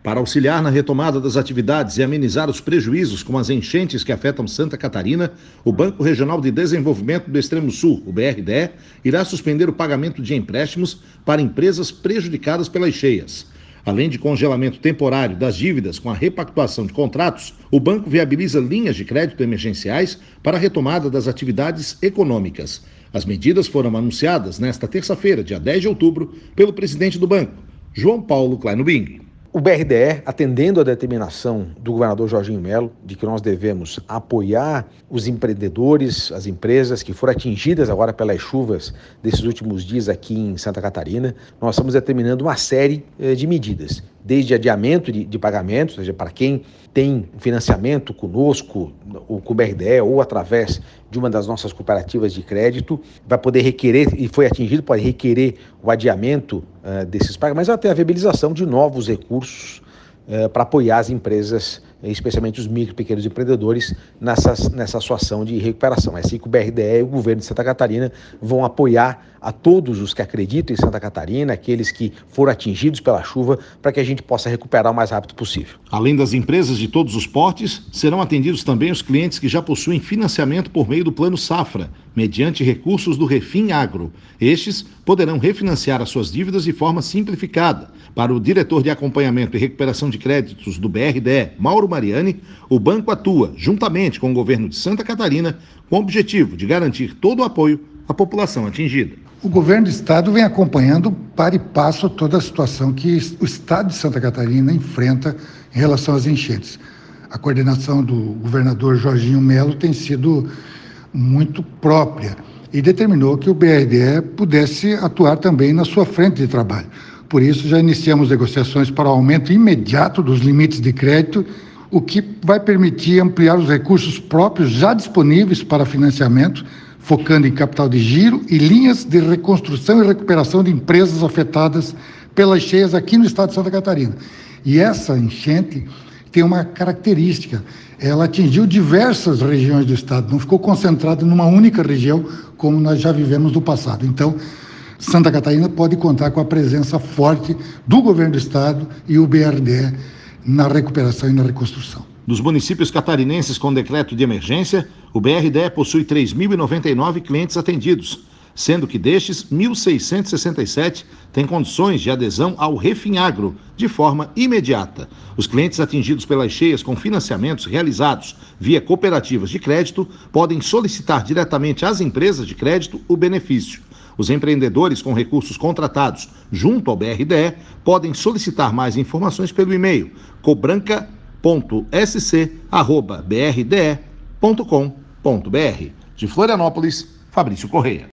Para auxiliar na retomada das atividades e amenizar os prejuízos com as enchentes que afetam Santa Catarina, o Banco Regional de Desenvolvimento do Extremo Sul, o BRDE, irá suspender o pagamento de empréstimos para empresas prejudicadas pelas cheias. Além de congelamento temporário das dívidas com a repactuação de contratos, o banco viabiliza linhas de crédito emergenciais para a retomada das atividades econômicas. As medidas foram anunciadas nesta terça-feira, dia 10 de outubro, pelo presidente do banco, João Paulo Kleinobing. O BRDE, atendendo a determinação do governador Jorginho Melo de que nós devemos apoiar os empreendedores, as empresas que foram atingidas agora pelas chuvas desses últimos dias aqui em Santa Catarina, nós estamos determinando uma série de medidas, desde adiamento de pagamentos, ou seja, para quem tem financiamento conosco, ou com o BRDE, ou através de uma das nossas cooperativas de crédito, vai poder requerer, e foi atingido, pode requerer o adiamento desses pagamentos, até a viabilização de novos recursos para apoiar as empresas, especialmente os micro e pequenos empreendedores, nessa sua ação de recuperação. É assim que o BRDE e o governo de Santa Catarina vão apoiar a todos os que acreditam em Santa Catarina, aqueles que foram atingidos pela chuva, para que a gente possa recuperar o mais rápido possível. Além das empresas de todos os portes, serão atendidos também os clientes que já possuem financiamento por meio do Plano Safra, mediante recursos do Refin Agro. Estes poderão refinanciar as suas dívidas de forma simplificada. Para o diretor de acompanhamento e recuperação de créditos do BRDE, Mauro Mariani, o banco atua, juntamente com o governo de Santa Catarina, com o objetivo de garantir todo o apoio à população atingida. O governo do estado vem acompanhando para e passo toda a situação que o estado de Santa Catarina enfrenta em relação às enchentes. A coordenação do governador Jorginho Melo tem sido muito própria e determinou que o BRDE pudesse atuar também na sua frente de trabalho. Por isso, já iniciamos negociações para o aumento imediato dos limites de crédito, o que vai permitir ampliar os recursos próprios já disponíveis para financiamento, focando em capital de giro e linhas de reconstrução e recuperação de empresas afetadas pelas cheias aqui no estado de Santa Catarina. E essa enchente tem uma característica, ela atingiu diversas regiões do estado, não ficou concentrada numa única região, como nós já vivemos no passado. Então, Santa Catarina pode contar com a presença forte do governo do estado e o BRDE na recuperação e na reconstrução. Dos municípios catarinenses com decreto de emergência, o BRDE possui 3.099 clientes atendidos, sendo que destes, 1.667 têm condições de adesão ao Refin Agro de forma imediata. Os clientes atingidos pelas cheias com financiamentos realizados via cooperativas de crédito podem solicitar diretamente às empresas de crédito o benefício. Os empreendedores com recursos contratados junto ao BRDE podem solicitar mais informações pelo e-mail cobranca.sc@brde.com.br. De Florianópolis, Fabrício Correia.